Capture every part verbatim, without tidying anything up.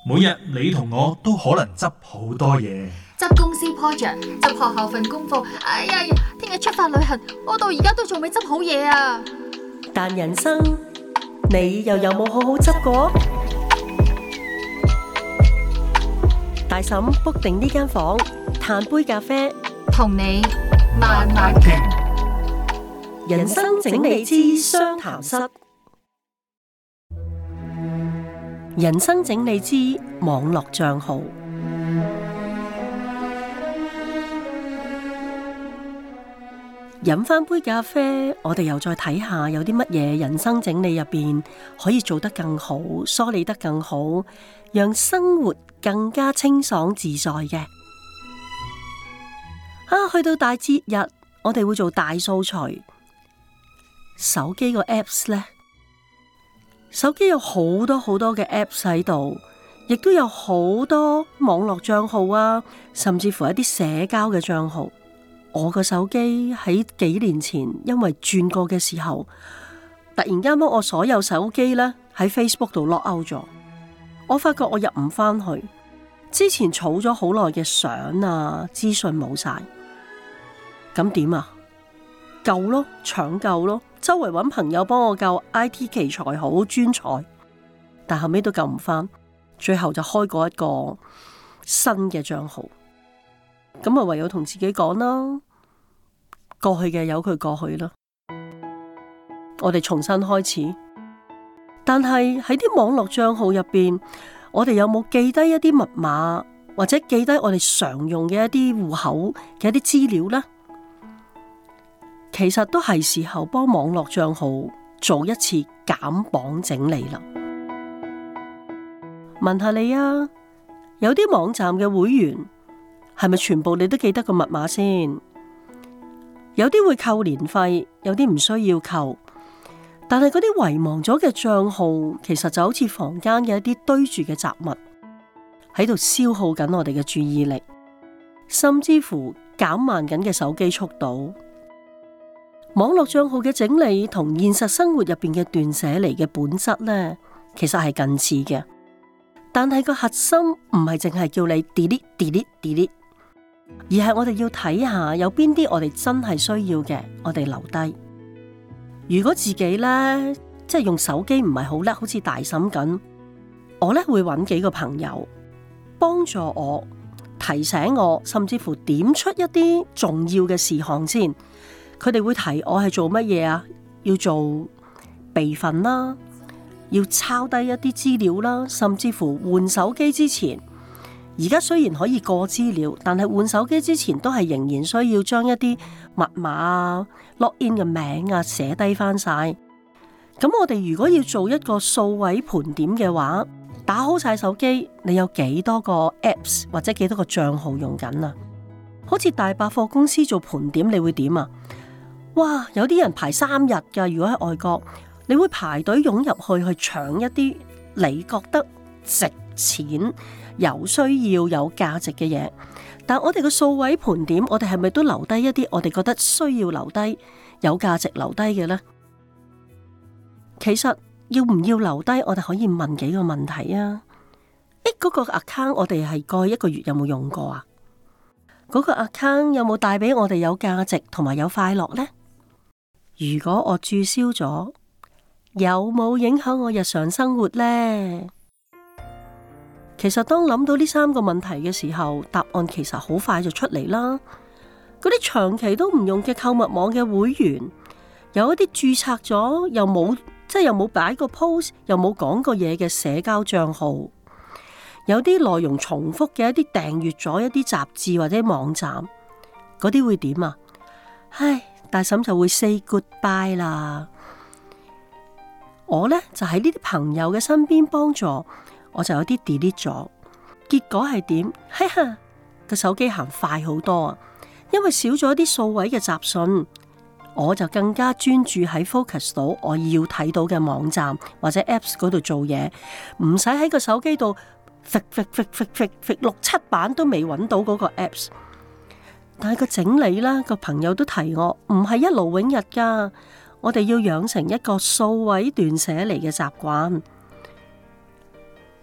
每日你同我都可能執好多嘢， 執公司 project， 執學校份功課。哎呀，聽日出發旅行，我到而家都仲未執好嘢啊！ 但人生，你又有冇好好執過？大嬸 book 定呢間房，嘆杯咖啡， 同你慢慢傾。 人生整理之相談室，人生整理之網絡賬號。飲返杯咖啡，我哋又再睇下有啲乜嘢人生整理入邊可以做得更好，梳理得更好，讓生活更加清爽自在嘅。啊，去到大節日，我哋會做大掃除。手機個 apps 呢，手機有好多好多嘅 apps 喺度，亦都有好多網絡賬號啊，甚至乎一啲社交嘅賬號。我個手機喺幾年前因為轉過嘅時候，突然間幫我所有手機呢喺 Facebook 度 lock out 咗，我發覺我入唔翻去，之前儲咗好耐嘅相啊資訊冇晒，咁點啊？救咯，搶救咯，周圍揾朋友幫我救 I T 奇才好專才，但後尾都救唔翻，最後就開過一個新嘅賬號，咁啊唯有同自己講啦，過去嘅由佢過去啦，我哋重新開始。但係喺啲網絡賬號入邊，我哋有冇記低一啲密碼，或者記低我哋常用嘅一啲戶口嘅一啲資料呢？其實都係時候幫網絡賬號做一次減磅整理啦。問下你啊，有啲網站嘅會員係咪全部你都記得個密碼先？有啲會扣年費，有啲唔需要扣。但係嗰啲遺忘咗嘅賬號，其實就好似房間嘅一啲堆住嘅雜物，喺度消耗緊我哋嘅注意力，甚至乎減慢緊嘅手機速度。網絡賬號嘅整理同現實生活入邊嘅斷捨離嘅本質呢，其實係近似嘅。但係個核心唔係淨係叫你 delete delete delete， 而係我哋要睇下有邊啲我哋真係需要嘅，我哋留低。如果自己呢，即係用手機唔係好叻，好似大嬸咁，我呢會揾幾個朋友幫助我，提醒我，甚至乎點出一啲重要嘅事項先。佢哋會提我係做乜嘢啊？要做備份啦，要抄低一啲資料啦，甚至乎換手機之前，而家雖然可以過資料，但係換手機之前都係仍然需要將一啲密碼啊、login 嘅名啊寫低翻晒。咁我哋如果要做一個數位盤點嘅話，打好晒手機，你有幾多個 apps 或者幾多個賬號用緊啊？好似大百貨公司做盤點，你會點啊？哇！有啲人排三日㗎，如果喺外國，你會排隊湧入去去搶一啲你覺得值錢、有需要、有價值嘅嘢。但我哋個數位盤點，我哋係咪都留低一啲我哋覺得需要留低、有價值留低嘅呢？其實要唔要留低，我哋可以問幾個問題啊！誒，嗰個 account 我哋係過去一個月有冇用過啊？嗰個 account 有冇帶俾我哋有價值同埋有快樂呢？如果我註銷咗，有冇影響我日常生活呢？其實當諗到呢三個問題嘅時候，答案其實好快就出嚟啦。嗰啲長期都唔用嘅購物網嘅會員，有一啲註冊咗又冇，即係又冇擺個 post，又冇講過嘢嘅社交賬號，有啲內容重複嘅一啲訂閱咗一啲雜誌或者網站，嗰啲會點啊？唉，大嬸就會 say goodbye 啦。我呢，就喺呢啲朋友嘅身邊幫助，我就有啲 delete 咗。結果係點？嘿哈，個手機行快好多啊，因為少咗啲數位嘅雜訊，我就更加專注喺 focus 到我要睇到嘅網站或者 apps 嗰度做嘢，唔使喺個手機度揈揈揈揈揈揈六七版都未揾到嗰個 apps。但係個整理啦，個朋友都提我，唔係一勞永逸噶，我哋要養成一個數位斷捨離嘅習慣。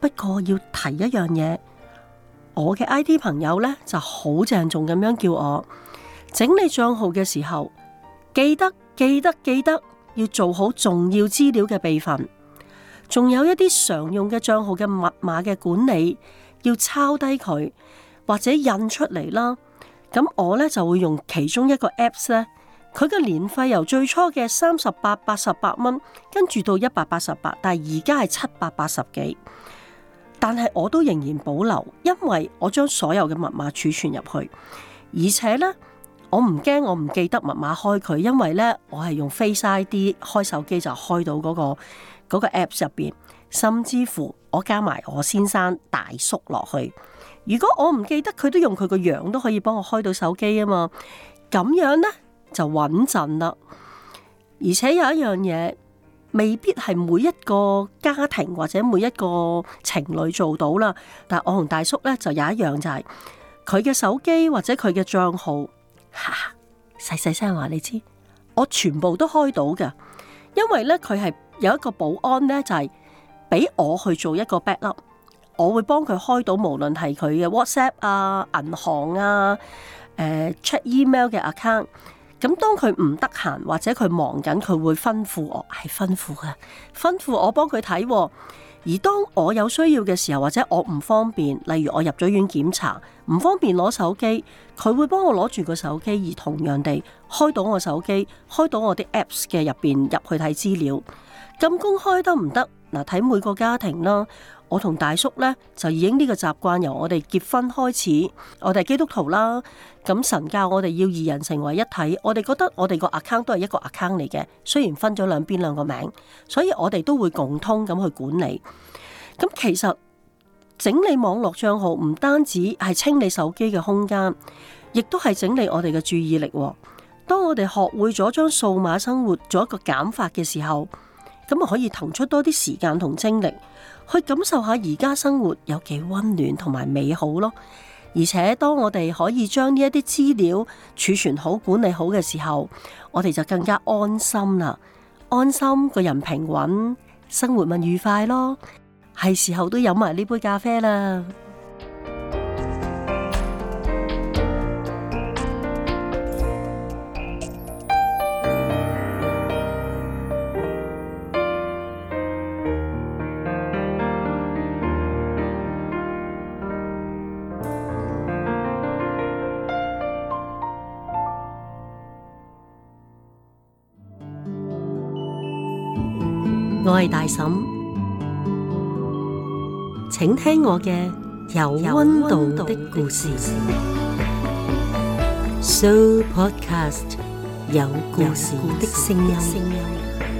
不過要提一樣嘢，我嘅 I T 朋友呢就好鄭重咁樣叫我整理賬號嘅時候，記得記得記得要做好重要資料嘅備份，仲有一啲常用嘅賬號嘅密碼嘅管理，要抄低佢或者印出嚟啦。咁我呢就會用其中一個 Apps 呢，佢嘅年費由最初嘅三十八、八十八蚊，跟住到一百八十八，但係而家係七百八十幾。但係我都仍然保留，因為我將所有嘅密碼儲存入去，而且呢，我唔驚我唔記得密碼開佢，因為呢，我係用 Face I D 開手機就開到嗰個嗰個 Apps 入邊，甚至乎我加埋我先生大叔落去。如果我唔記得，佢都用佢個樣都可以幫我開到手機啊嘛，咁樣呢就穩陣啦。而且有一樣嘢，未必係每一個家庭或者每一個情侶做到啦。但係我同大叔呢，就有一樣就係佢嘅手機或者佢嘅賬號，細細聲話你知，我全部都開到嘅，因為呢，佢係有一個保安呢，就係俾我去做一個 backup。我會幫佢開到，無論係佢嘅 WhatsApp 啊、銀行啊、誒、呃、check email 嘅 account。咁當佢唔得閒或者佢忙緊，佢會吩咐我，係吩咐嘅，吩咐我幫佢睇。而當我有需要嘅時候，或者我唔方便，例如我入咗院檢查，唔方便攞手機，佢會幫我攞住個手機，而同樣地開到我手機，開到我啲 apps 嘅入邊入去睇資料。咁公開得唔得？嗱，睇每個家庭啦。我同大叔呢，就已經呢個習慣，由我哋結婚開始，我哋係基督徒啦。咁神教我哋要二人成為一體，我哋覺得我哋個 account 都係一個 account 嚟嘅，雖然分咗兩邊兩個名，所以我哋都會共通咁去管理。咁其實整理網絡賬號唔單止係清理手機嘅空間，亦都係整理我哋嘅注意力。當我哋學會咗將數碼生活做一個減法嘅時候，咁啊可以騰出多啲時間同精力去感受下而家生活有幾溫暖同埋美好咯。而且當我哋可以將呢一啲資料儲存好、管理好嘅時候，我哋就更加安心啦。安心，個人平穩，生活咪愉快咯。係時候都飲埋呢杯咖啡啦。我係大嬸，請聽我嘅有溫度的故事。So Podcast 有故事的聲音。